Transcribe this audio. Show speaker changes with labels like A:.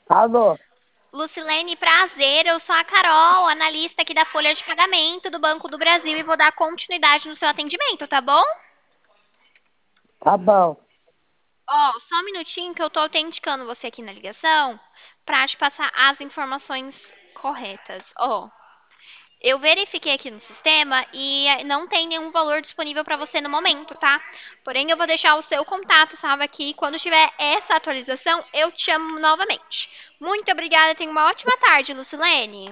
A: Alô?
B: Lucilene, prazer. Eu sou a Carol, analista aqui da folha de pagamento do Banco do Brasil e vou dar continuidade no seu atendimento, tá bom?
A: Tá bom.
B: Ó, só um minutinho que eu tô autenticando você aqui na ligação pra te passar as informações corretas. Ó, eu verifiquei aqui no sistema e não tem nenhum valor disponível para você no momento, tá? Porém, eu vou deixar o seu contato salvo aqui. Quando tiver essa atualização, eu te chamo novamente. Muito obrigada, tenha uma ótima tarde, Lucilene.